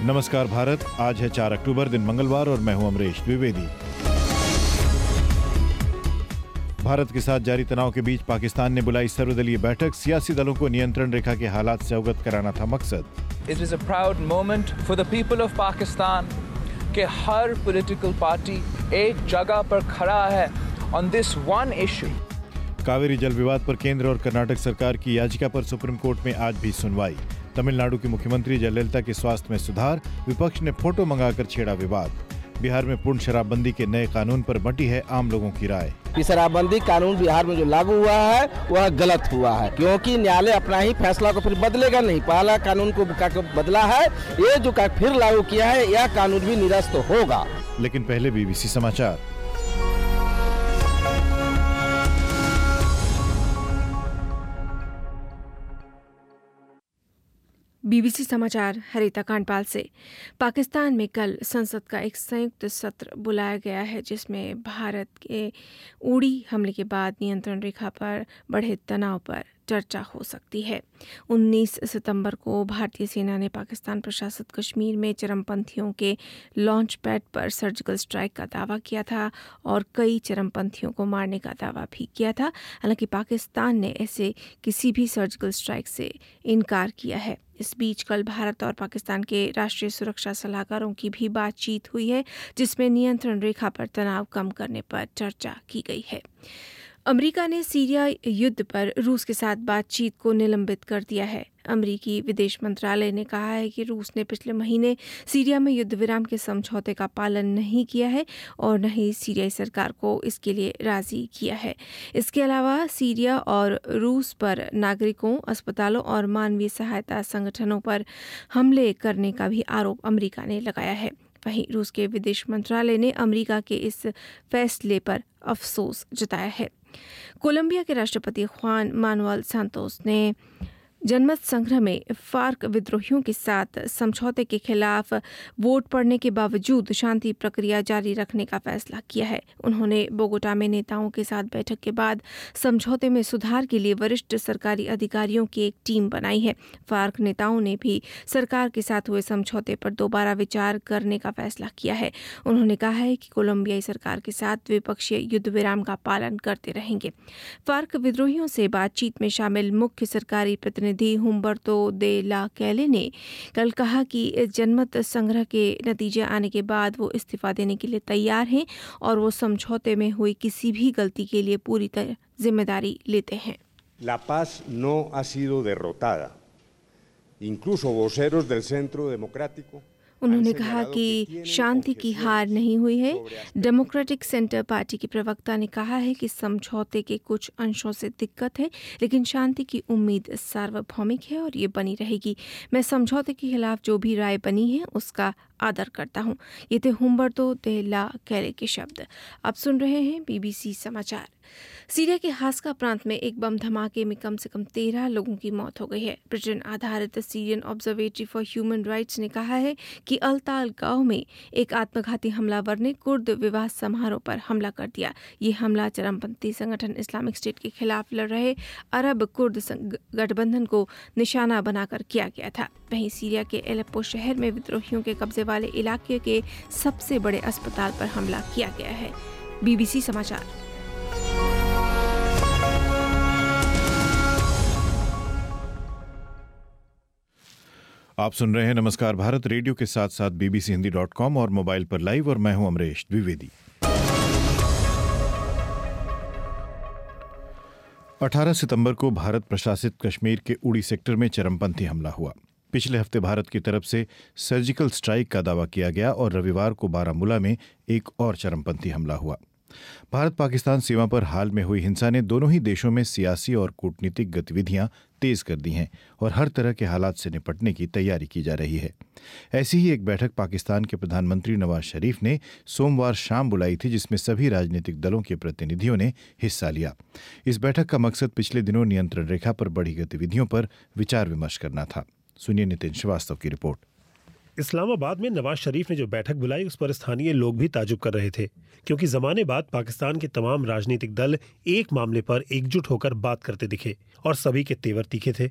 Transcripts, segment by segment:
नमस्कार भारत। आज है 4 अक्टूबर, दिन मंगलवार, और मैं हूं अमरीश द्विवेदी। भारत के साथ जारी तनाव के बीच पाकिस्तान ने बुलाई सर्वदलीय बैठक। सियासी दलों को नियंत्रण रेखा के हालात से अवगत कराना था मकसद। It is a proud moment for the people of Pakistan कि हर पॉलिटिकल पार्टी एक जगह पर खड़ा है on this one issue। Kaveri जल विवाद पर केंद्र और कर्नाटक सरकार की याचिका पर सुप्रीम कोर्ट में आज भी सुनवाई। तमिलनाडु की मुख्यमंत्री जयललिता के स्वास्थ्य में सुधार, विपक्ष ने फोटो मंगाकर छेड़ा विवाद। बिहार में पूर्ण शराबबंदी के नए कानून पर बंटी है आम लोगों की राय। शराबबंदी कानून बिहार में जो लागू हुआ है वह गलत हुआ है, क्योंकि न्यायालय अपना ही फैसला को फिर बदलेगा नहीं। पहला कानून को बदला है, ये जो फिर लागू किया है यह कानून भी निरस्त होगा। लेकिन पहले बीबीसी समाचार। बीबीसी समाचार हरिता कांडपाल से। पाकिस्तान में कल संसद का एक संयुक्त सत्र बुलाया गया है, जिसमें भारत के उड़ी हमले के बाद नियंत्रण रेखा पर बढ़े तनाव पर चर्चा हो सकती है। 19 सितंबर को भारतीय सेना ने पाकिस्तान प्रशासित कश्मीर में चरमपंथियों के लॉन्च पैड पर सर्जिकल स्ट्राइक का दावा किया था और कई चरमपंथियों को मारने का दावा भी किया था। हालांकि पाकिस्तान ने ऐसे किसी भी सर्जिकल स्ट्राइक से इनकार किया है। इस बीच कल भारत और पाकिस्तान के राष्ट्रीय सुरक्षा सलाहकारों की भी बातचीत हुई है, जिसमें नियंत्रण रेखा पर तनाव कम करने पर चर्चा की गई है। अमेरिका ने सीरिया युद्ध पर रूस के साथ बातचीत को निलंबित कर दिया है। अमेरिकी विदेश मंत्रालय ने कहा है कि रूस ने पिछले महीने सीरिया में युद्ध विराम के समझौते का पालन नहीं किया है और न ही सीरियाई सरकार को इसके लिए राजी किया है। इसके अलावा सीरिया और रूस पर नागरिकों, अस्पतालों और मानवीय सहायता संगठनों पर हमले करने का भी आरोप अमेरिका ने लगाया है। वहीं रूस के विदेश मंत्रालय ने अमेरिका के इस फैसले पर अफसोस जताया है। कोलंबिया के राष्ट्रपति खुआन मानुएल सांतोस ने जनमत संग्रह में फार्क विद्रोहियों के साथ समझौते के खिलाफ वोट पड़ने के बावजूद शांति प्रक्रिया जारी रखने का फैसला किया है। उन्होंने बोगोटा में नेताओं के साथ बैठक के बाद समझौते में सुधार के लिए वरिष्ठ सरकारी अधिकारियों की एक टीम बनाई है। फार्क नेताओं ने भी सरकार के साथ हुए समझौते पर दोबारा विचार करने का फैसला किया है। उन्होंने कहा है कि कोलंबियाई सरकार के साथ द्विपक्षीय युद्ध विराम का पालन करते रहेंगे। फार्क विद्रोहियों से बातचीत में शामिल मुख्य सरकारी प्रतिनिधि हुम्बर्तो दे ला कैले ने कल कहा कि जनमत संग्रह के नतीजे आने के बाद वो इस्तीफा देने के लिए तैयार हैं और वो समझौते में हुई किसी भी गलती के लिए पूरी तरह जिम्मेदारी लेते हैं। La paz no ha sido derrotada. Incluso voceros del Centro Democrático उन्होंने कहा कि शांति की हार नहीं हुई है। डेमोक्रेटिक सेंटर पार्टी के प्रवक्ता ने कहा है कि समझौते के कुछ अंशों से दिक्कत है, लेकिन शांति की उम्मीद सार्वभौमिक है और ये बनी रहेगी। मैं समझौते के खिलाफ जो भी राय बनी है उसका आदर करता हूँ। ये थे हुम्बर्तो दे ला कैले के शब्द। आप सुन रहे हैं बीबीसी समाचार। सीरिया के हास्का प्रांत में एक बम धमाके में कम से कम 13 लोगों की मौत हो गई है। ब्रिटेन आधारित Syrian observatory for human rights ने कहा है कि अल्ताल गांव में एक आत्मघाती हमलावर ने कुर्द विवाह समारोह पर हमला कर दिया। ये हमला चरमपंथी संगठन इस्लामिक स्टेट के खिलाफ लड़ रहे अरब कुर्द गठबंधन को निशाना बनाकर किया गया था। वहीं सीरिया के एलेप्पो शहर में विद्रोहियों के कब्जे वाले इलाके के सबसे बड़े अस्पताल पर हमला किया गया है। बीबीसी समाचार। आप सुन रहे हैं नमस्कार भारत, रेडियो के साथ साथ bbchindi.com और मोबाइल पर लाइव, और मैं हूं अमरीश द्विवेदी। 18 सितंबर को भारत प्रशासित कश्मीर के उड़ी सेक्टर में चरमपंथी हमला हुआ। पिछले हफ्ते भारत की तरफ से सर्जिकल स्ट्राइक का दावा किया गया और रविवार को बारामूला में एक और चरमपंथी हमला हुआ। भारत पाकिस्तान सीमा पर हाल में हुई हिंसा ने दोनों ही देशों में सियासी और कूटनीतिक गतिविधियां तेज कर दी हैं और हर तरह के हालात से निपटने की तैयारी की जा रही है। ऐसी ही एक बैठक पाकिस्तान के प्रधानमंत्री नवाज शरीफ ने सोमवार शाम बुलाई थी, जिसमें सभी राजनीतिक दलों के प्रतिनिधियों ने हिस्सा लिया। इस बैठक का मकसद पिछले दिनों नियंत्रण रेखा पर बढ़ी गतिविधियों पर विचार विमर्श करना था। सुनिए नितिन श्रीवास्तव की रिपोर्ट। इस्लामाबाद में नवाज शरीफ ने जो बैठक बुलाई उस पर स्थानीय लोग भी ताजुब कर रहे थे, क्योंकि जमाने बाद पाकिस्तान के तमाम राजनीतिक दल एक मामले पर एकजुट होकर बात करते दिखे और सभी के तेवर तीखे थे।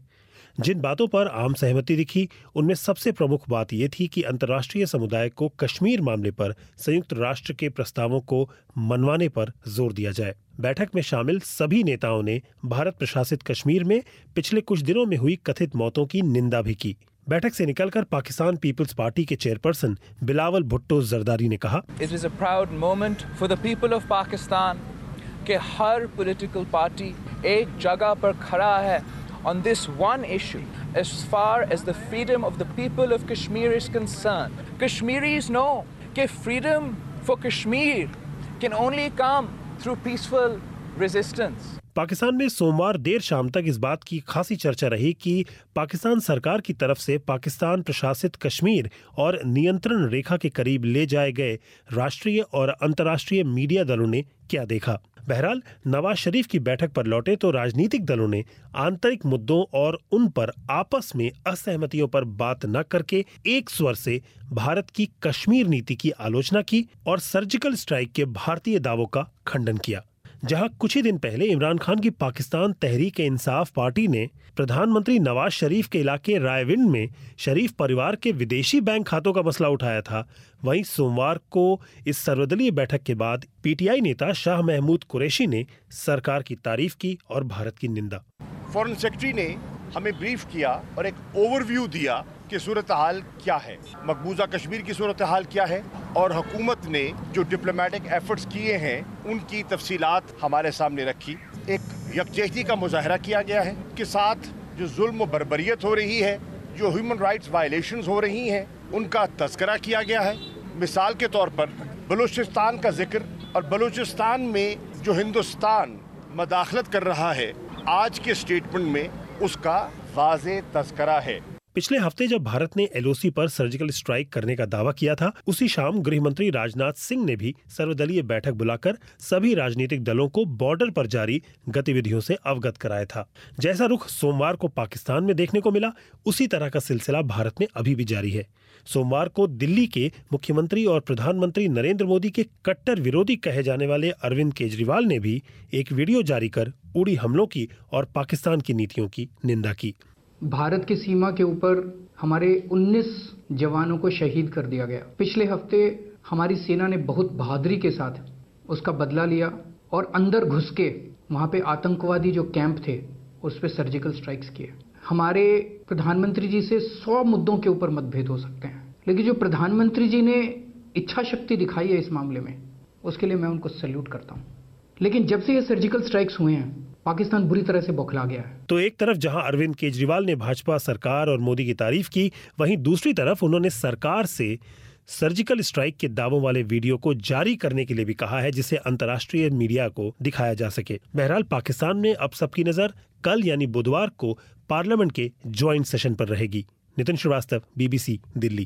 जिन बातों पर आम सहमति दिखी उनमें सबसे प्रमुख बात यह थी कि अंतर्राष्ट्रीय समुदाय को कश्मीर मामले पर संयुक्त राष्ट्र के प्रस्तावों को मनवाने पर जोर दिया जाए। बैठक में शामिल सभी नेताओं ने भारत प्रशासित कश्मीर में पिछले कुछ दिनों में हुई कथित मौतों की निंदा भी की। बैठक से निकलकर पाकिस्तान पीपल्स पार्टी के चेयरपर्सन बिलावल भुट्टो जरदारी ने कहा, It is a proud moment for the people of Pakistan कि हर पॉलिटिकल पार्टी एक जगह पर खड़ा है on this one issue as far as the freedom of the people of Kashmir is concerned. Kashmiris know कि freedom for Kashmir can only come through peaceful resistance. Pakistan में सोमवार देर शाम तक इस बात की खासी चर्चा रही कि पाकिस्तान सरकार की तरफ से पाकिस्तान प्रशासित कश्मीर और नियंत्रण रेखा के करीब ले जाए गए राष्ट्रीय और अंतर्राष्ट्रीय मीडिया दलों ने क्या देखा। बहरहाल नवाज शरीफ की बैठक पर लौटे तो राजनीतिक दलों ने आंतरिक मुद्दों और उन पर आपस में असहमतियों पर बात न करके एक स्वर से भारत की कश्मीर नीति की आलोचना की और सर्जिकल स्ट्राइक के भारतीय दावों का खंडन किया। जहां कुछ ही दिन पहले इमरान खान की पाकिस्तान तहरीक-ए-इंसाफ पार्टी ने प्रधानमंत्री नवाज शरीफ के इलाके रायविंड में शरीफ परिवार के विदेशी बैंक खातों का मसला उठाया था, वहीं सोमवार को इस सर्वदलीय बैठक के बाद पीटीआई नेता शाह महमूद कुरैशी ने सरकार की तारीफ की और भारत की निंदा। फॉरेन सेक्रेटरी ने हमें ब्रीफ किया और एक ओवरव्यू दिया कि सूरत हाल क्या है, मकबूजा कश्मीर की सूरत हाल क्या है और हुकूमत ने जो डिप्लोमेटिक एफर्ट्स किए हैं उनकी तफसीलात हमारे सामने रखी। एक यकजहती का मुजाहरा किया गया है कि साथ जो जुल्म व बर्बरियत हो रही है, जो ह्यूमन राइट्स वायलेशंस हो रही हैं, उनका तज़किरा किया गया है। मिसाल के तौर पर बलूचिस्तान का जिक्र और बलूचिस्तान में जो हिंदुस्तान मदाखलत कर रहा है आज के स्टेटमेंट में उसका वाज़े तज़किरा है। पिछले हफ्ते जब भारत ने एलओसी पर सर्जिकल स्ट्राइक करने का दावा किया था, उसी शाम गृह मंत्री राजनाथ सिंह ने भी सर्वदलीय बैठक बुलाकर सभी राजनीतिक दलों को बॉर्डर पर जारी गतिविधियों से अवगत कराया था। जैसा रुख सोमवार को पाकिस्तान में देखने को मिला, उसी तरह का सिलसिला भारत में अभी भी जारी है। सोमवार को दिल्ली के मुख्यमंत्री और प्रधानमंत्री नरेंद्र मोदी के कट्टर विरोधी कहे जाने वाले अरविंद केजरीवाल ने भी एक वीडियो जारी कर उड़ी हमलों की और पाकिस्तान की नीतियों की निंदा की। भारत की सीमा के ऊपर हमारे 19 जवानों को शहीद कर दिया गया। पिछले हफ्ते हमारी सेना ने बहुत बहादुरी के साथ उसका बदला लिया और अंदर घुस के वहाँ पे आतंकवादी जो कैंप थे उस पर सर्जिकल स्ट्राइक्स किए। हमारे प्रधानमंत्री जी से 100 मुद्दों के ऊपर मतभेद हो सकते हैं, लेकिन जो प्रधानमंत्री जी ने इच्छा शक्ति दिखाई है इस मामले में, उसके लिए मैं उनको सैल्यूट करता हूँ। लेकिन जब से ये सर्जिकल स्ट्राइक्स हुए हैं, पाकिस्तान बुरी तरह से बौखला गया है। तो एक तरफ जहां अरविंद केजरीवाल ने भाजपा सरकार और मोदी की तारीफ की, वहीं दूसरी तरफ उन्होंने सरकार से सर्जिकल स्ट्राइक के दावों वाले वीडियो को जारी करने के लिए भी कहा है, जिसे अंतर्राष्ट्रीय मीडिया को दिखाया जा सके। बहरहाल पाकिस्तान में अब सबकी नजर कल यानी बुधवार को पार्लियामेंट के ज्वाइंट सेशन पर रहेगी। नितिन श्रीवास्तव, BBC, दिल्ली।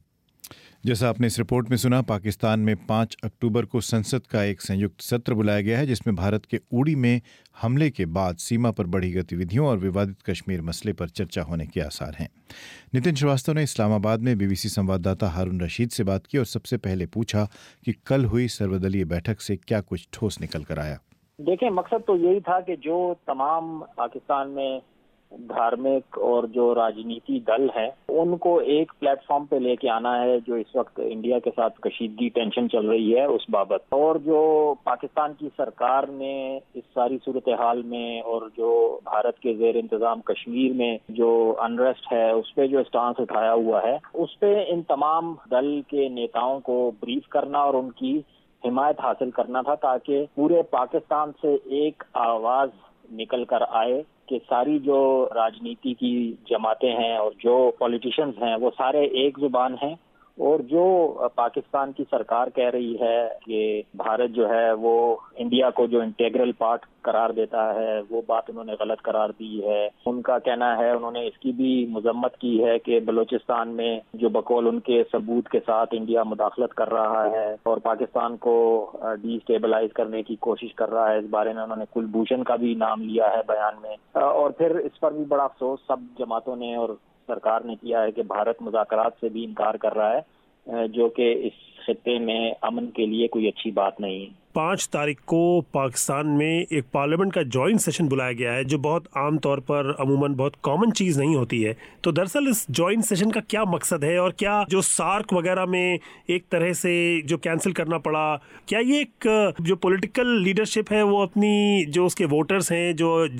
जैसा आपने इस रिपोर्ट में सुना, पाकिस्तान में 5 अक्टूबर को संसद का एक संयुक्त सत्र बुलाया गया है, जिसमें भारत के उड़ी में हमले के बाद सीमा पर बढ़ी गतिविधियों और विवादित कश्मीर मसले पर चर्चा होने के आसार हैं। नितिन श्रीवास्तव ने इस्लामाबाद में BBC संवाददाता हारून रशीद से बात की और सबसे पहले पूछा कि कल हुई सर्वदलीय बैठक से क्या कुछ ठोस निकल कर आया। देखिए, मकसद तो यही था कि जो तमाम पाकिस्तान में धार्मिक और जो राजनीति दल हैं उनको एक प्लेटफॉर्म पे लेके आना है, जो इस वक्त इंडिया के साथ कशीदगी टेंशन चल रही है उस बाबत, और जो पाकिस्तान की सरकार ने इस सारी सूरत हाल में और जो भारत के जेर इंतजाम कश्मीर में जो अनरेस्ट है उस पे जो स्टांस उठाया हुआ है, उस पे इन तमाम दल के नेताओं को ब्रीफ करना और उनकी हिमायत हासिल करना था, ताकि पूरे पाकिस्तान से एक आवाज निकल कर आए कि सारी जो राजनीति की जमातें हैं और जो पॉलिटिशियंस हैं वो सारे एक जुबान हैं, और जो पाकिस्तान की सरकार कह रही है कि भारत जो है वो इंडिया को जो इंटीग्रल पार्ट करार देता है, वो बात उन्होंने गलत करार दी है। उनका कहना है, उन्होंने इसकी भी मजम्मत की है कि बलूचिस्तान में जो बकौल उनके सबूत के साथ इंडिया मुदाखलत कर रहा है और पाकिस्तान को डिस्टेबलाइज करने की कोशिश कर रहा है, इस बारे में उन्होंने कुलभूषण का भी नाम लिया है बयान में। और फिर इस पर भी बड़ा अफसोस सब जमातों ने और सरकार ने किया है कि भारत मुज़ाकरात से भी इनकार कर रहा है, जो कि इस खित्ते में अमन के लिए कोई अच्छी बात नहीं है। 5 तारीख को पाकिस्तान में एक पार्लियामेंट का जॉइंट सेशन बुलाया गया है, जो बहुत आम तौर पर अमूमन बहुत कॉमन चीज़ नहीं होती है। तो दरअसल इस जॉइंट सेशन का क्या मकसद है, और क्या जो सार्क वगैरह में एक तरह से जो कैंसिल करना पड़ा, क्या ये एक जो पॉलिटिकल लीडरशिप है वो अपनी जो उसके वोटर्स हैं,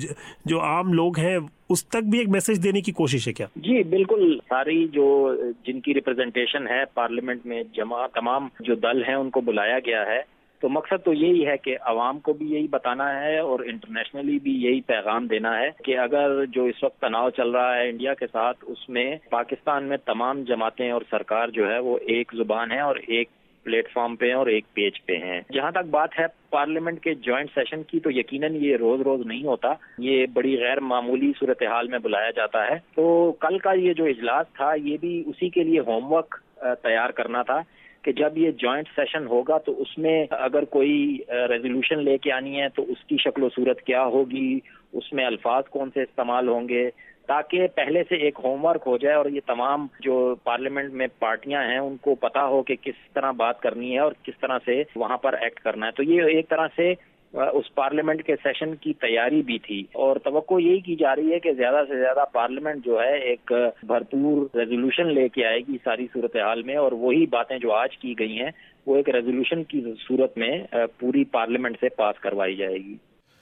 जो आम लोग हैं, उस तक भी एक मैसेज देने की कोशिश है क्या? जी बिल्कुल, सारी जो जिनकी रिप्रेजेंटेशन है पार्लियामेंट में जमा तमाम जो दल हैं उनको बुलाया गया है। तो मकसद तो यही है कि अवाम को भी यही बताना है और इंटरनेशनली भी यही पैगाम देना है कि अगर जो इस वक्त तनाव चल रहा है इंडिया के साथ, उसमें पाकिस्तान में तमाम जमातें और सरकार जो है वो एक जुबान है और एक प्लेटफॉर्म पे और एक पेज पे हैं। जहां तक बात है पार्लियामेंट के जॉइंट सेशन की, तो यकीनन ये रोज रोज नहीं होता, ये बड़ी गैर मामूली सूरत हाल में बुलाया जाता है। तो कल का ये जो इजलास था, ये भी उसी के लिए होमवर्क तैयार करना था कि जब ये जॉइंट सेशन होगा तो उसमें अगर कोई रेजोल्यूशन लेके आनी है तो उसकी शक्ल सूरत क्या होगी, उसमें अल्फाज कौन से इस्तेमाल होंगे, ताकि पहले से एक होमवर्क हो जाए और ये तमाम जो पार्लियामेंट में पार्टियां हैं उनको पता हो कि किस तरह बात करनी है और किस तरह से वहां पर एक्ट करना है। तो ये एक तरह से उस पार्लियामेंट के सेशन की तैयारी भी थी और तवक्को यही की जा रही है कि ज्यादा से ज्यादा पार्लियामेंट जो है एक भरपूर रेजोल्यूशन लेके आएगी सारी सूरत हाल में, और वही बातें जो आज की गई हैं वो एक रेजोल्यूशन की सूरत में पूरी पार्लियामेंट से पास करवाई जाएगी।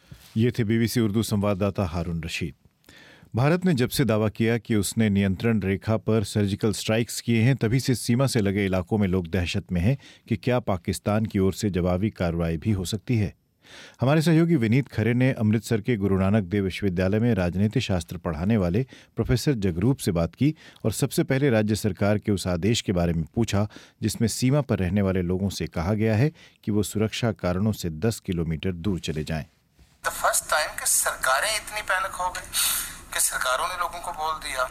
ये थे बीबीसी उर्दू संवाददाता हारून रशीद। भारत ने जब से दावा किया कि उसने नियंत्रण रेखा पर सर्जिकल स्ट्राइक्स किए हैं, तभी से सीमा से लगे इलाकों में लोग दहशत में हैं कि क्या पाकिस्तान की ओर से जवाबी कार्रवाई भी हो सकती है। हमारे सहयोगी विनीत खरे ने अमृतसर के गुरु नानक देव विश्वविद्यालय में राजनीति शास्त्र पढ़ाने वाले प्रोफेसर जगरूप से बात की और सबसे पहले राज्य सरकार के उस आदेश के बारे में पूछा जिसमें सीमा पर रहने वाले लोगों से कहा गया है कि वो सुरक्षा कारणों से 10 किलोमीटर दूर चले जाएं। फर्स्ट टाइम कि सरकारें इतनी पैनिक हो गई कि सरकारों ने लोगों को बोल दिया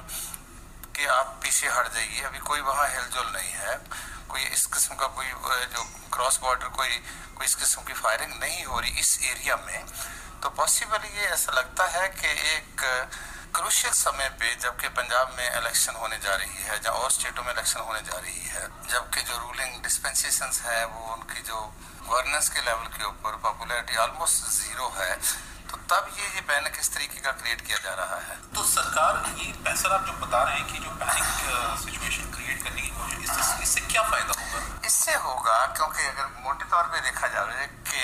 कि आप पीछे हट जाइए, अभी कोई वहाँ हिलजुल नहीं है, कोई इस किस्म का कोई जो क्रॉस बॉर्डर कोई इस किस्म की फायरिंग नहीं हो रही इस एरिया में। तो पॉसिबल ये ऐसा लगता है कि एक क्रूशियल समय पे, जबकि पंजाब में इलेक्शन होने जा रही है, जहाँ और स्टेटों में इलेक्शन होने जा रही है, जबकि जो रूलिंग डिस्पेंसेशंस है वो उनकी जो गवर्नेंस के लेवल के ऊपर पॉपुलैरिटी ऑलमोस्ट जीरो है, तो तब ये पैनिक इस तरीके का क्रिएट किया जा रहा है। तो सरकार ये पैसा आप जो बता रहे हैं कि जो पैनिक सिचुएशन क्रिएट करने की कोशिश, इससे क्या फायदा होगा? इससे होगा क्योंकि अगर मोटे तौर पे देखा जाए कि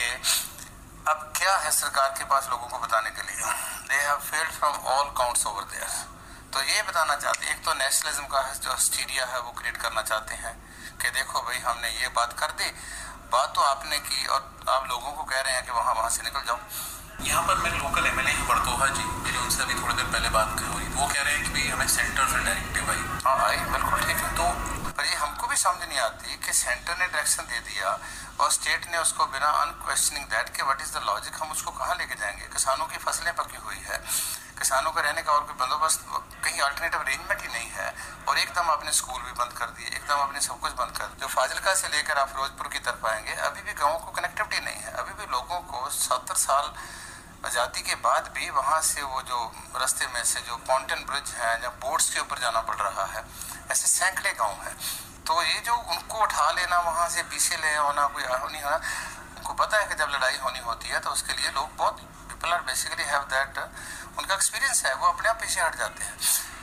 अब क्या है सरकार के पास लोगों को बताने के लिए, they have failed from all counts over there. तो ये बताना चाहते हैं, एक तो नेशनलिज्म का जो हिस्टीरिया है वो क्रिएट करना चाहते हैं कि देखो भाई हमने ये बात कर दी, बात तो आपने की और आप लोगों को कह रहे हैं कि वहाँ से निकल जाओ। यहाँ पर मेरे लोकल एमएलए हैं बड़तोहा जी, मेरी उनसे अभी थोड़ी देर पहले बात हुई, वो कह रहे हैं कि भाई हमें सेंटर से डायरेक्टिव आई। हाँ आई बिल्कुल ठीक है, तो पर ये हमको भी समझ नहीं आती कि सेंटर ने डायरेक्शन दे दिया और स्टेट ने उसको बिना अनक्वेश्चनिंग दैट के व्हाट इज द लॉजिक, हम उसको कहाँ लेके जाएंगे? किसानों की फसलें पकी हुई है, किसानों का रहने का और कोई बंदोबस्त, कहीं अल्टरनेटिव अरेंजमेंट ही नहीं है, और एकदम आपने स्कूल भी बंद कर दिए, एकदम आपने सब कुछ बंद कर दिया। जो फाजिलका से लेकर आप फिरोजपुर की तरफ आएंगे, अभी भी गाँवों को कनेक्टिविटी नहीं है, अभी भी लोगों को 70 साल आज़ादी के बाद भी वहाँ से वो जो रास्ते में से जो माउंटेन ब्रिज है या बोट्स के ऊपर जाना पड़ रहा है, ऐसे सैकड़े गाँव हैं। तो ये जो उनको उठा लेना, वहाँ से पीछे ले होना, कोई नहीं होना, उनको पता है कि जब लड़ाई होनी होती है तो उसके लिए लोग बहुत people are basically have that, उनका एक्सपीरियंस है, वो अपने आप पीछे हट जाते हैं।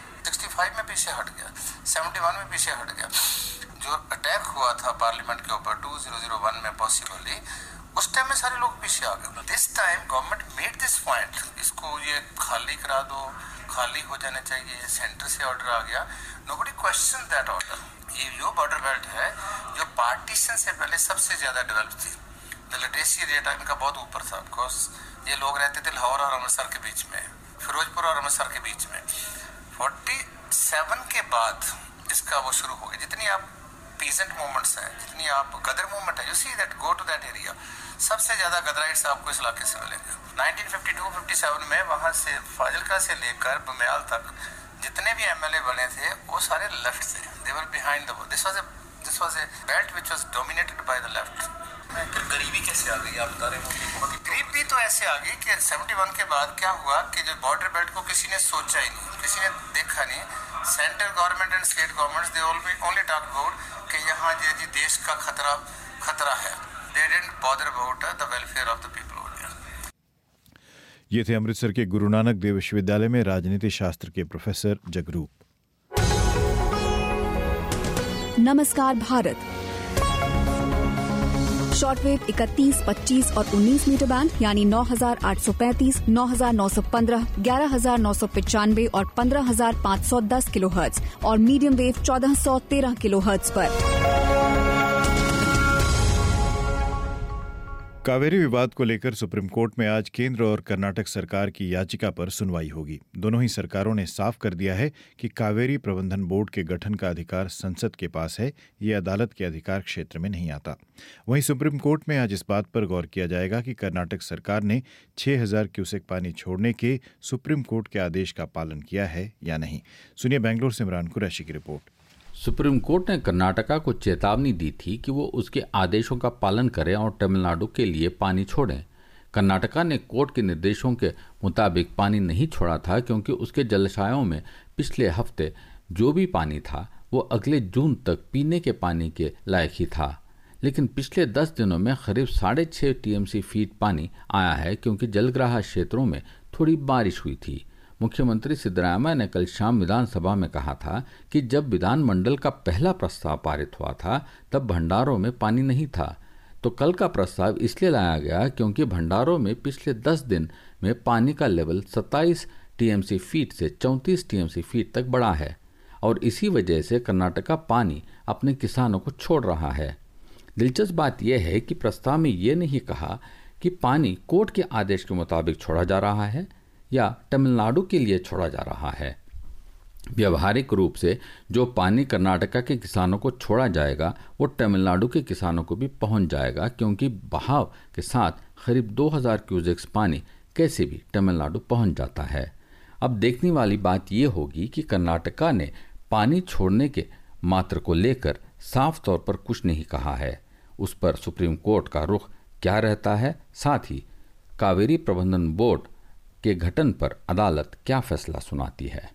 65 में पीछे हट गया, 71 में पीछे हट गया, जो अटैक हुआ था पार्लियामेंट के ऊपर 2001 में पॉसिबली, उस टाइम में सारे लोग पीछे आ गए। This time government made this point, इसको ये खाली करा दो, खाली हो जाने चाहिए, सेंटर से ऑर्डर आ गया, नोबडी क्वेश्चन दैट ऑर्डर। ये जो बॉर्डर बेल्ट है जो पार्टीशन से पहले सबसे ज्यादा डेवलप थी, द लिटरेसी रेट इनका बहुत ऊपर था, बिकॉज ये लोग रहते थे लाहौर और अमृतसर के बीच में, फिरोजपुर और अमृतसर के बीच में। 47 के बाद इसका वो शुरू हो गया। जितनी आप पीजेंट मूवमेंट्स हैं, जितनी आप गदर मूवमेंट है, you see that go to that area, सबसे ज्यादा गदराइट्स आपको इस इलाके से मिलेंगे। 1952-57 में वहां से फाजिलका से लेकर बमियाल तक जितने भी एमएलए बने थे वो सारे लेफ्ट थे, they were behind the, this was a belt which was dominated by the left. फिर गरीबी कैसे आ गई आप बता रहे हो? बहुत ही गरीबी तो ऐसे आ गई कि 71 के बाद क्या हुआ कि जो बॉर्डर बेल्ट को किसी ने सोचा ही नहीं, किसी ने देखा नहीं। Central government and state governments they only talk about कि यहाँ जी देश का खतरा है, they didn't bother about the welfare of the people over there. ये थे अमृतसर के गुरु नानक देव विश्वविद्यालय में राजनीति शास्त्र के प्रोफेसर जगरूप। नमस्कार भारत। शॉर्टवेव 31, 25 और 19 मीटर बैंड यानी 9835, 9915, 11995 और 15510 किलोहर्ट्ज और मीडियम वेव 1413 किलोहर्ट्ज पर। कावेरी विवाद को लेकर सुप्रीम कोर्ट में आज केंद्र और कर्नाटक सरकार की याचिका पर सुनवाई होगी। दोनों ही सरकारों ने साफ कर दिया है कि कावेरी प्रबंधन बोर्ड के गठन का अधिकार संसद के पास है, ये अदालत के अधिकार क्षेत्र में नहीं आता। वहीं सुप्रीम कोर्ट में आज इस बात पर गौर किया जाएगा कि कर्नाटक सरकार ने 6000 क्यूसेक पानी छोड़ने के सुप्रीम कोर्ट के आदेश का पालन किया है या नहीं। सुनिए बेंगलुरु से इमरान कुरैशी की रिपोर्ट। सुप्रीम कोर्ट ने कर्नाटका को चेतावनी दी थी कि वो उसके आदेशों का पालन करें और तमिलनाडु के लिए पानी छोड़ें। कर्नाटका ने कोर्ट के निर्देशों के मुताबिक पानी नहीं छोड़ा था क्योंकि उसके जलाशयों में पिछले हफ्ते जो भी पानी था वो अगले जून तक पीने के पानी के लायक ही था। लेकिन पिछले 10 दिनों में करीब 6.5 टीएमसी फीट पानी आया है क्योंकि जलग्राह क्षेत्रों में थोड़ी बारिश हुई थी। मुख्यमंत्री सिद्धरामैया ने कल शाम विधानसभा में कहा था कि जब विधानमंडल का पहला प्रस्ताव पारित हुआ था तब भंडारों में पानी नहीं था। तो कल का प्रस्ताव इसलिए लाया गया क्योंकि भंडारों में पिछले 10 दिन में पानी का लेवल 27 टीएमसी फीट से 34 टीएमसी फीट तक बढ़ा है और इसी वजह से कर्नाटका पानी अपने किसानों को छोड़ रहा है। दिलचस्प बात यह है कि प्रस्ताव में ये नहीं कहा कि पानी कोर्ट के आदेश के मुताबिक छोड़ा जा रहा है या तमिलनाडु के लिए छोड़ा जा रहा है। व्यवहारिक रूप से जो पानी कर्नाटका के किसानों को छोड़ा जाएगा वो तमिलनाडु के किसानों को भी पहुंच जाएगा क्योंकि बहाव के साथ करीब 2000 क्यूसेक्स पानी कैसे भी तमिलनाडु पहुंच जाता है। अब देखने वाली बात ये होगी कि कर्नाटका ने पानी छोड़ने के मात्र को लेकर साफ तौर पर कुछ नहीं कहा है। उस पर सुप्रीम कोर्ट का रुख क्या रहता है, साथ ही कावेरी प्रबंधन बोर्ड के गठन पर अदालत क्या फैसला सुनाती है।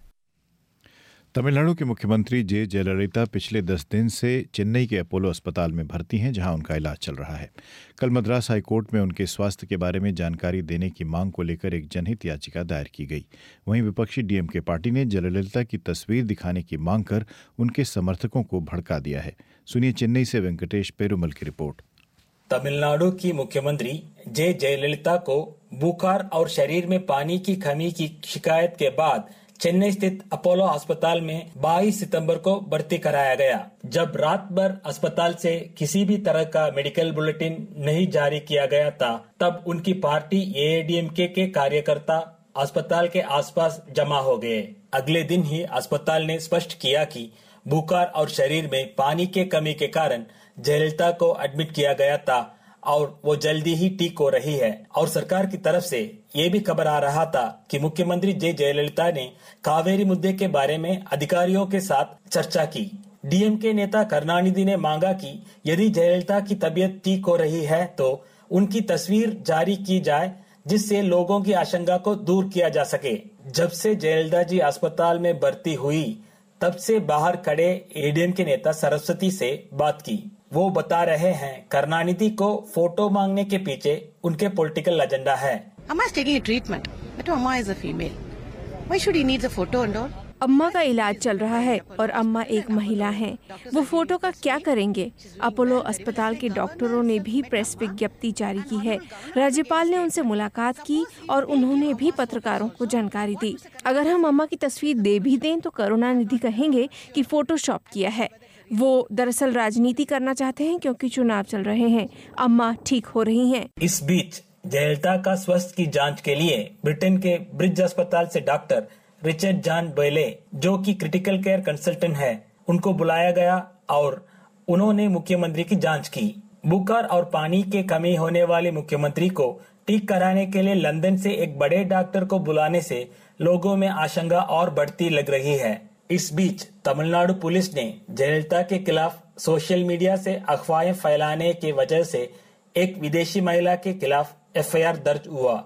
तमिलनाडु के मुख्यमंत्री जे जयललिता पिछले 10 दिन से चेन्नई के अपोलो अस्पताल में भर्ती हैं, जहां उनका इलाज चल रहा है। कल मद्रास हाईकोर्ट में उनके स्वास्थ्य के बारे में जानकारी देने की मांग को लेकर एक जनहित याचिका दायर की गई। वहीं विपक्षी डीएमके पार्टी ने जयललिता की तस्वीर दिखाने की मांग कर उनके समर्थकों को भड़का दिया है। सुनिए चेन्नई से वेंकटेश पेरुमल की रिपोर्ट। तमिलनाडु की मुख्यमंत्री जे जयललिता को बुखार और शरीर में पानी की कमी की शिकायत के बाद चेन्नई स्थित अपोलो अस्पताल में 22 सितंबर को भर्ती कराया गया। जब रात भर अस्पताल से किसी भी तरह का मेडिकल बुलेटिन नहीं जारी किया गया था, तब उनकी पार्टी एआईएडीएमके के कार्यकर्ता अस्पताल के आसपास जमा हो गए। अगले दिन ही अस्पताल ने स्पष्ट किया कि बुखार और शरीर में पानी के कमी के कारण जयललिता को एडमिट किया गया था और वो जल्दी ही ठीक हो रही है। और सरकार की तरफ से ये भी खबर आ रहा था कि मुख्यमंत्री जे जयललिता ने कावेरी मुद्दे के बारे में अधिकारियों के साथ चर्चा की। डीएमके नेता करुणानिधि ने मांगा कि यदि जयललिता की तबीयत ठीक हो रही है तो उनकी तस्वीर जारी की जाए, जिससे लोगों की आशंका को दूर किया जा सके। जब से जयललिता जी अस्पताल में भर्ती हुई तब से बाहर खड़े एडीएम के नेता सरस्वती से बात की। वो बता रहे हैं करुणानिधि को फोटो मांगने के पीछे उनके पॉलिटिकल एजेंडा है। Amma is taking a treatment, but Amma is a female. Why should he need a photo and all? अम्मा का इलाज चल रहा है और अम्मा एक महिला हैं। वो फोटो का क्या करेंगे? अपोलो अस्पताल के डॉक्टरों ने भी प्रेस विज्ञप्ति जारी की है। राज्यपाल ने उनसे मुलाकात की और उन्होंने भी पत्रकारों को जानकारी दी। अगर हम अम्मा की तस्वीर दे भी दें तो करुणानिधि कहेंगे कि फोटोशॉप किया है। वो दरअसल राजनीति करना चाहते हैं क्योंकि चुनाव चल रहे हैं। अम्मा ठीक हो रही हैं। इस बीच जयललिता का स्वास्थ्य की जांच के लिए ब्रिटेन के ब्रिज अस्पताल से डॉक्टर रिचर्ड जॉन बेले, जो कि क्रिटिकल केयर कंसल्टेंट है, उनको बुलाया गया और उन्होंने मुख्यमंत्री की जांच की। बुखार और पानी के कमी होने वाले मुख्यमंत्री को ठीक कराने के लिए लंदन से एक बड़े डॉक्टर को बुलाने से लोगों में आशंका और बढ़ती लग रही है। इस बीच तमिलनाडु पुलिस ने जयललिता के खिलाफ सोशल मीडिया से अफवाहें फैलाने की वजह से एक विदेशी महिला के खिलाफ एफआईआर दर्ज हुआ।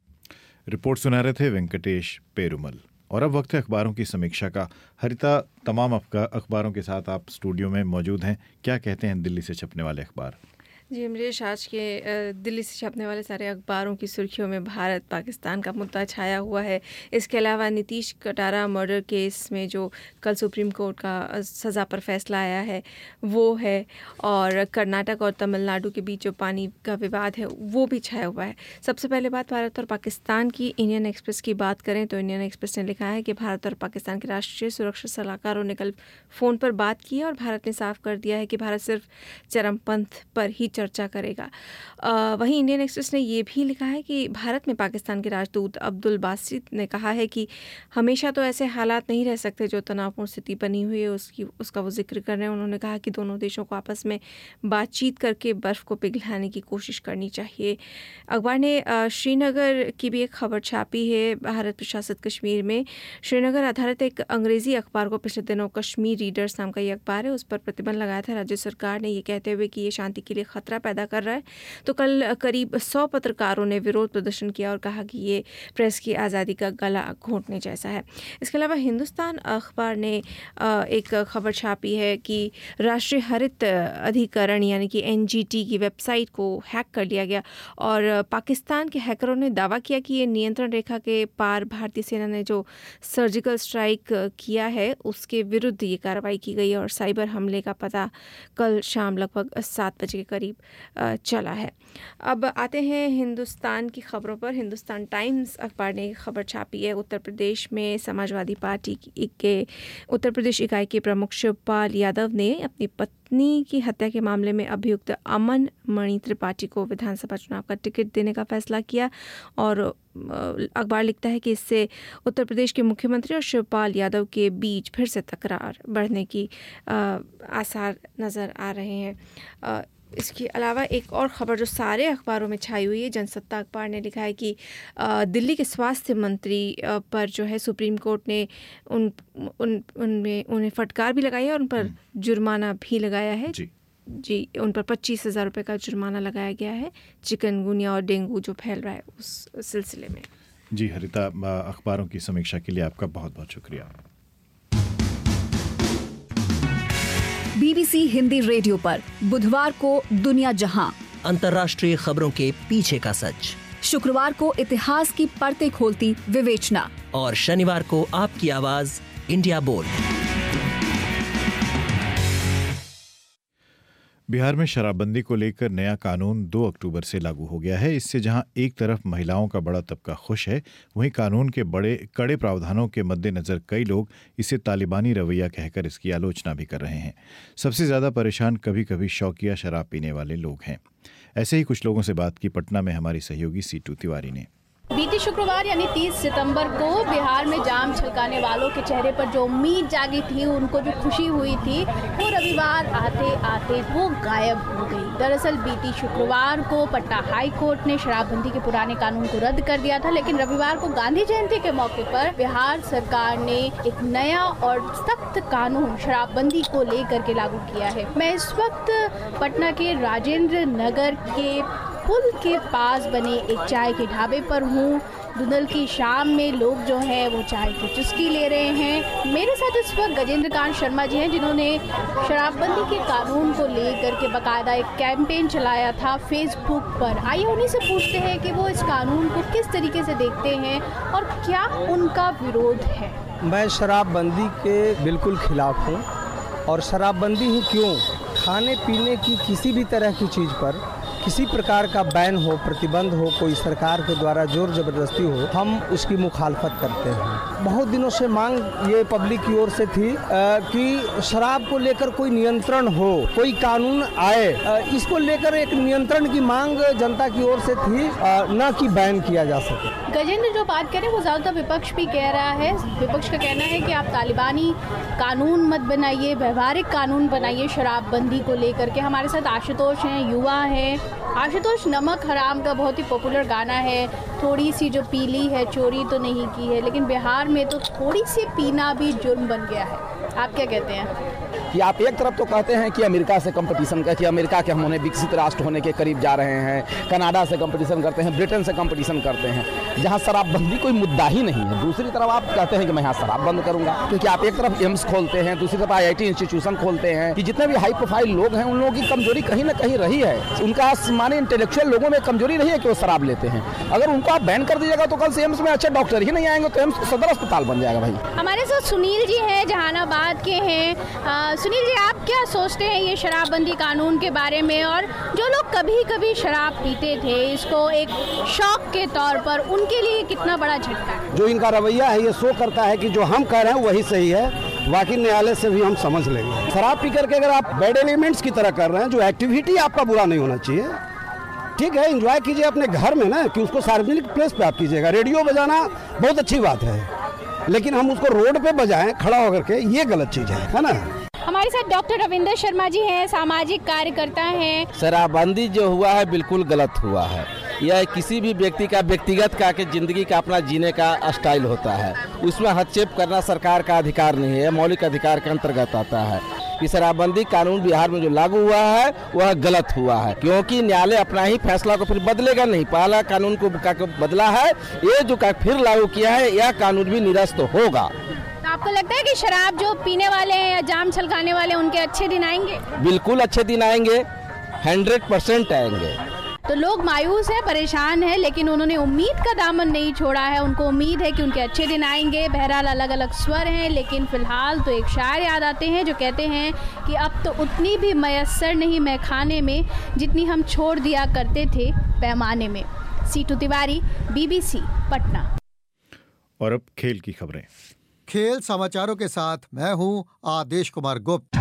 रिपोर्ट सुना रहे थे वेंकटेश पेरुमल। और अब वक्त है अखबारों की समीक्षा का। हरिता, तमाम अखबारों के साथ आप स्टूडियो में मौजूद हैं। क्या कहते हैं दिल्ली से छपने वाले अखबार? जी अमरीश, आज के दिल्ली से छपने वाले सारे अखबारों की सुर्खियों में भारत पाकिस्तान का मुद्दा छाया हुआ है। इसके अलावा नीतीश कटारा मर्डर केस में जो कल सुप्रीम कोर्ट का सज़ा पर फैसला आया है वो है, और कर्नाटक और तमिलनाडु के बीच जो पानी का विवाद है वो भी छाया हुआ है। सबसे पहले बात भारत और पाकिस्तान की। इंडियन एक्सप्रेस की बात करें तो इंडियन एक्सप्रेस ने लिखा है कि भारत और पाकिस्तान के राष्ट्रीय सुरक्षा सलाहकारों ने कल फ़ोन पर बात की और भारत ने साफ कर दिया है कि भारत सिर्फ चरमपंथ पर ही चर्चा करेगा। वहीं इंडियन एक्सप्रेस ने ये भी लिखा है कि भारत में पाकिस्तान के राजदूत अब्दुल बासित ने कहा है कि हमेशा तो ऐसे हालात नहीं रह सकते जो तनावपूर्ण स्थिति बनी हुई है, उसका वो जिक्र कर रहे हैं। उन्होंने कहा कि दोनों देशों को आपस में बातचीत करके बर्फ़ को पिघलाने की कोशिश करनी चाहिए। अखबार ने श्रीनगर की भी एक खबर छापी है। भारत प्रशासित कश्मीर में श्रीनगर आधारित एक अंग्रेज़ी अखबार को पिछले दिनों कश्मीर रीडर्स नाम का ये अखबार है, उस पर प्रतिबंध लगाया था राज्य सरकार ने, ये कहते हुए कि ये शांति के लिए खतरा पैदा कर रहा है। तो कल करीब 100 पत्रकारों ने विरोध प्रदर्शन किया और कहा कि ये प्रेस की आज़ादी का गला घोंटने जैसा है। इसके अलावा हिंदुस्तान अखबार ने एक खबर छापी है कि राष्ट्रीय हरित अधिकरण यानी कि NGT की वेबसाइट को हैक कर लिया गया और पाकिस्तान के हैकरों ने दावा किया कि ये नियंत्रण रेखा के पार भारतीय सेना ने जो सर्जिकल स्ट्राइक किया है उसके विरुद्ध ये कार्रवाई की गई और साइबर हमले का पता कल शाम लगभग 7 बजे के करीब चला है। अब आते हैं हिंदुस्तान की खबरों पर। हिंदुस्तान टाइम्स अखबार ने एक खबर छापी है। उत्तर प्रदेश में समाजवादी पार्टी के उत्तर प्रदेश इकाई के प्रमुख शिवपाल यादव ने अपनी पत्नी की हत्या के मामले में अभियुक्त अमन मणि त्रिपाठी को विधानसभा चुनाव का टिकट देने का फैसला किया और अखबार लिखता है कि इससे उत्तर प्रदेश के मुख्यमंत्री और शिवपाल यादव के बीच फिर से तकरार बढ़ने की आसार नज़र आ रहे हैं। इसके अलावा एक और खबर जो सारे अखबारों में छाई हुई है, जनसत्ता अखबार ने लिखा है कि दिल्ली के स्वास्थ्य मंत्री पर जो है सुप्रीम कोर्ट ने उन्हें फटकार भी लगाई है और उन पर जुर्माना भी लगाया है। जी उन पर 25,000 रुपये का जुर्माना लगाया गया है चिकनगुनिया और डेंगू जो फैल रहा है उस सिलसिले में। जी हरिता, अखबारों की समीक्षा के लिए आपका बहुत बहुत शुक्रिया। BBC हिंदी रेडियो पर बुधवार को दुनिया जहां, अंतर्राष्ट्रीय खबरों के पीछे का सच, शुक्रवार को इतिहास की परतें खोलती विवेचना और शनिवार को आपकी आवाज इंडिया बोल। बिहार में शराबबंदी को लेकर नया कानून 2 अक्टूबर से लागू हो गया है। इससे जहां एक तरफ महिलाओं का बड़ा तबका खुश है, वहीं कानून के बड़े कड़े प्रावधानों के मद्देनजर कई लोग इसे तालिबानी रवैया कहकर इसकी आलोचना भी कर रहे हैं। सबसे ज़्यादा परेशान कभी कभी शौकिया शराब पीने वाले लोग हैं। ऐसे ही कुछ लोगों से बात की पटना में हमारी सहयोगी सीटू तिवारी ने। बीते शुक्रवार यानी 30 सितंबर को बिहार में जाम छलकाने वालों के चेहरे पर जो उम्मीद जागी थी, उनको जो खुशी हुई थी, वो रविवार आते आते वो गायब हो गई। दरअसल बीती शुक्रवार को पटना हाई कोर्ट ने शराबबंदी के पुराने कानून को रद्द कर दिया था, लेकिन रविवार को गांधी जयंती के मौके पर बिहार सरकार ने एक नया और सख्त कानून शराबबंदी को लेकर के लागू किया है। मैं इस वक्त पटना के राजेंद्र नगर के पुल के पास बने एक चाय के ढाबे पर हूँ। धुंधल की शाम में लोग जो है वो चाय की चुस्की ले रहे हैं। मेरे साथ इस वक्त गजेंद्र कांत शर्मा जी हैं, जिन्होंने शराबबंदी के कानून को लेकर के बाकायदा एक कैंपेन चलाया था फेसबुक पर। आइए उन्हीं से पूछते हैं कि वो इस कानून को किस तरीके से देखते हैं और क्या उनका विरोध है। मैं शराबबंदी के बिल्कुल खिलाफ हूँ, और शराबबंदी ही क्यों, खाने पीने की किसी भी तरह की चीज़ पर किसी प्रकार का बैन हो, प्रतिबंध हो, कोई सरकार के द्वारा जोर जबरदस्ती हो, हम उसकी मुखालफत करते हैं। बहुत दिनों से मांग ये पब्लिक की ओर से थी कि शराब को लेकर कोई नियंत्रण हो, कोई कानून आए। इसको लेकर एक नियंत्रण की मांग जनता की ओर से थी, न कि बैन किया जा सके। गजेंद्र जो बात करें वो ज़्यादातर विपक्ष भी कह रहा है। विपक्ष का कहना है कि आप तालिबानी कानून मत बनाइए, व्यवहारिक कानून बनाइए शराबबंदी को लेकर के। हमारे साथ आशुतोष हैं, युवा हैं, आशुतोष, नमक हराम का बहुत ही पॉपुलर गाना है, थोड़ी सी जो पी ली है चोरी तो नहीं की है, लेकिन बिहार में तो थोड़ी सी पीना भी जुर्म बन गया है। आप क्या कहते हैं? कि आप एक तरफ तो कहते हैं कि अमेरिका से कंपटीशन कर, कि अमेरिका के हम होने विकसित राष्ट्र होने के करीब जा रहे हैं, कनाडा से कंपटीशन करते हैं, ब्रिटेन से कंपटीशन करते हैं, जहां शराबबंदी कोई मुद्दा ही नहीं है। दूसरी तरफ आप कहते हैं कि मैं यहाँ शराब बंद करूंगा, क्योंकि आप एक तरफ एम्स खोलते हैं, दूसरी तरफ IIT इंस्टीट्यूशन खोलते हैं, कि जितने भी हाई प्रोफाइल लोग हैं उन लोगों की कमजोरी कहीं ना कहीं रही है। उनका माने इंटेलेक्चुअल लोगों में कमजोरी रही है कि वो शराब लेते हैं। अगर उनको आप बैन कर दीजिएगा तो कल से एम्स में अच्छे डॉक्टर ही नहीं आएंगे, तो एम्स सदर अस्पताल बन जाएगा भाई। हमारे साथ सुनील जी हैं, जहानाबाद के हैं। सुनील जी, आप क्या सोचते हैं ये शराबबंदी कानून के बारे में, और जो लोग कभी कभी शराब पीते थे इसको एक शौक के तौर पर, उनके लिए कितना बड़ा झटका है? जो इनका रवैया है ये शो करता है कि जो हम कह रहे हैं वही सही है, बाकी न्यायालय से भी हम समझ लेंगे। शराब पी करके अगर आप बैड एलिमेंट्स की तरह कर रहे हैं, जो एक्टिविटी आपका बुरा नहीं होना चाहिए, ठीक है, एंजॉय कीजिए अपने घर में ना, कि उसको सार्वजनिक प्लेस पे आप कीजिएगा। रेडियो बजाना बहुत अच्छी बात है, लेकिन हम उसको रोड पे बजाएं खड़ा होकर के, ये गलत चीज है ना। हमारे साथ डॉक्टर रविंदर शर्मा जी हैं, सामाजिक कार्यकर्ता हैं। शराबबंदी जो हुआ है बिल्कुल गलत हुआ है। यह किसी भी व्यक्ति का व्यक्तिगत का के जिंदगी का अपना जीने का स्टाइल होता है, उसमें हस्तक्षेप करना सरकार का अधिकार नहीं है, मौलिक अधिकार के अंतर्गत आता है। कि शराबबंदी कानून बिहार में जो लागू हुआ है वह गलत हुआ है, क्योंकि न्यायालय अपना ही फैसला को फिर बदलेगा नहीं। पहला कानून को बदला है, ये जो फिर लागू किया है यह कानून भी निरस्त होगा। तो आपको लगता है कि शराब जो पीने वाले हैं या जाम छलकाने वाले, उनके अच्छे दिन आएंगे? बिल्कुल अच्छे दिन आएंगे, 100% आएंगे। तो लोग मायूस हैं, परेशान हैं, लेकिन उन्होंने उम्मीद का दामन नहीं छोड़ा है। उनको उम्मीद है कि उनके अच्छे दिन आएंगे। बहरहाल अलग अलग स्वर हैं, लेकिन फिलहाल तो एक शायर याद आते हैं जो कहते हैं कि अब तो उतनी भी मयस्सर नहीं मैं खाने में जितनी हम छोड़ दिया करते थे पैमाने में। सीटू तिवारी, BBC, पटना। और अब खेल की खबरें। खेल समाचारों के साथ मैं हूं आदेश कुमार गुप्त।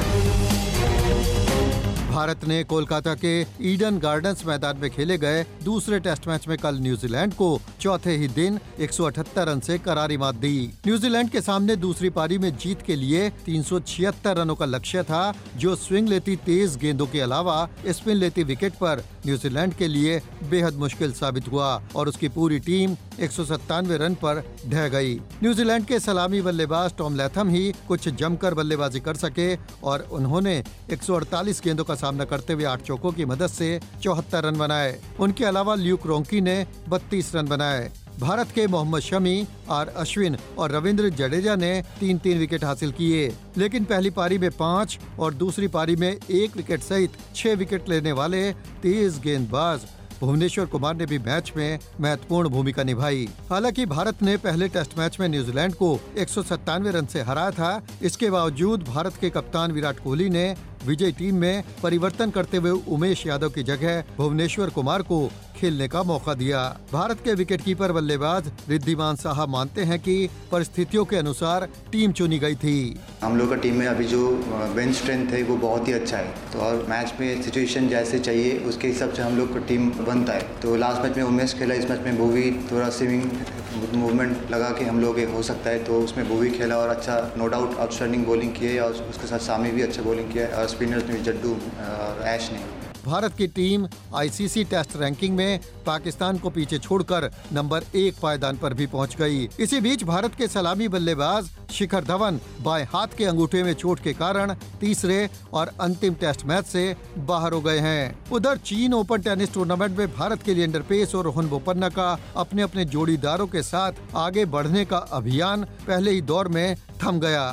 भारत ने कोलकाता के ईडन गार्डन्स मैदान में खेले गए दूसरे टेस्ट मैच में कल न्यूजीलैंड को चौथे ही दिन 178 रन से करारी मात दी। न्यूजीलैंड के सामने दूसरी पारी में जीत के लिए 376 रनों का लक्ष्य था, जो स्विंग लेती तेज गेंदों के अलावा स्पिन लेती विकेट पर न्यूजीलैंड के लिए बेहद मुश्किल साबित हुआ और उसकी पूरी टीम 197 रन पर ढह गई। न्यूजीलैंड के सलामी बल्लेबाज टॉम लैथम ही कुछ जमकर बल्लेबाजी कर सके और उन्होंने 148 गेंदों का सामना करते हुए 8 चौकों की मदद से 74 रन बनाए। उनके अलावा ल्यूक रोंकी ने 32 रन बनाए। भारत के मोहम्मद शमी, आर अश्विन और रविंद्र जडेजा ने 3-3 विकेट हासिल किए, लेकिन पहली पारी में 5 और दूसरी पारी में 1 विकेट सहित 6 विकेट लेने वाले तेज गेंदबाज भुवनेश्वर कुमार ने भी मैच में महत्वपूर्ण भूमिका निभाई। हालांकि भारत ने पहले टेस्ट मैच में न्यूजीलैंड को 197 रन से हराया था। इसके बावजूद भारत के कप्तान विराट कोहली ने विजयी टीम में परिवर्तन करते हुए उमेश यादव की जगह भुवनेश्वर कुमार को खेलने का मौका दिया। भारत के विकेटकीपर बल्लेबाज रिद्धिमान साहा मानते हैं कि परिस्थितियों के अनुसार टीम चुनी गई थी। हम लोग का टीम में अभी जो बेंच स्ट्रेंथ है वो बहुत ही अच्छा है, तो और मैच में सिचुएशन जैसे चाहिए उसके हिसाब से हम लोग का टीम बनता है। तो लास्ट मैच में उमेश खेला, इस मैच में भूवी थोड़ा स्विंग मूवमेंट लगा के हम लोग हो सकता है, तो उसमें भूवी खेला और अच्छा नो डाउट आउटस्टैंडिंग बॉलिंग की है और उसके साथ सामी भी अच्छा बॉलिंग किया है और स्पिनर्स में जड्डू और ऐश ने। भारत की टीम ICC टेस्ट रैंकिंग में पाकिस्तान को पीछे छोड़कर नंबर 1 पायदान पर भी पहुंच गई। इसी बीच भारत के सलामी बल्लेबाज शिखर धवन बाएं हाथ के अंगूठे में चोट के कारण तीसरे और अंतिम टेस्ट मैच से बाहर हो गए हैं। उधर चीन ओपन टेनिस टूर्नामेंट में भारत के लिएंडर पेस और रोहन बोपन्ना का अपने अपने जोड़ीदारों के साथ आगे बढ़ने का अभियान पहले ही दौर में थम गया।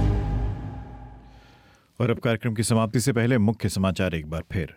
और अब कार्यक्रम की समाप्ति से पहले मुख्य समाचार एक बार फिर।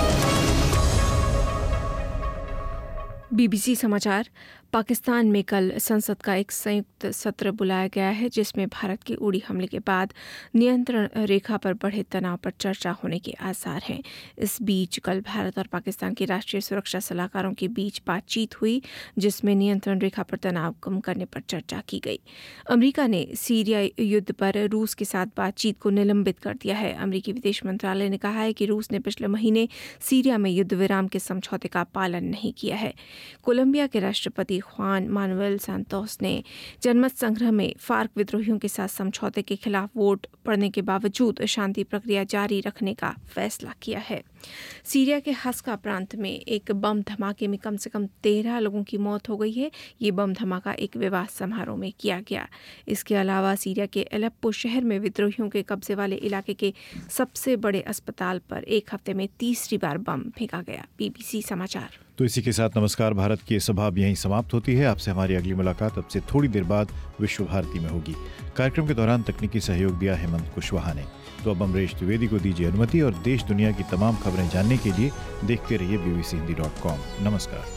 BBC समाचार। पाकिस्तान में कल संसद का एक संयुक्त सत्र बुलाया गया है, जिसमें भारत के उड़ी हमले के बाद नियंत्रण रेखा पर बढ़े तनाव पर चर्चा होने के आसार हैं। इस बीच कल भारत और पाकिस्तान के राष्ट्रीय सुरक्षा सलाहकारों के बीच बातचीत हुई, जिसमें नियंत्रण रेखा पर तनाव कम करने पर चर्चा की गई। अमेरिका ने सीरिया युद्ध पर रूस के साथ बातचीत को निलंबित कर दिया है। अमेरिकी विदेश मंत्रालय ने कहा है कि रूस ने पिछले महीने सीरिया में युद्ध विराम के समझौते का पालन नहीं किया है। कोलंबिया के राष्ट्रपति ख्वान मानुएल सांतोस ने जनमत संग्रह में फार्क विद्रोहियों के साथ समझौते के खिलाफ वोट पड़ने के बावजूद शांति प्रक्रिया जारी रखने का फैसला किया है। सीरिया के हस्का प्रांत में एक बम धमाके में कम से कम 13 लोगों की मौत हो गई है। ये बम धमाका एक विवाह समारोह में किया गया। इसके अलावा सीरिया के एलेप्पो शहर में विद्रोहियों के कब्जे वाले इलाके के सबसे बड़े अस्पताल पर एक हफ्ते में तीसरी बार बम फेंका गया। BBC समाचार। तो इसी के साथ नमस्कार भारत की ये सभा अब यहीं समाप्त होती है। आपसे हमारी अगली मुलाकात अब से थोड़ी देर बाद विश्व भारती में होगी। कार्यक्रम के दौरान तकनीकी सहयोग दिया हेमंत कुशवाहा ने। तो अब अमरीश द्विवेदी को दीजिए अनुमति और देश दुनिया की तमाम खबरें जानने के लिए देखते रहिए bbchindy.com। नमस्कार।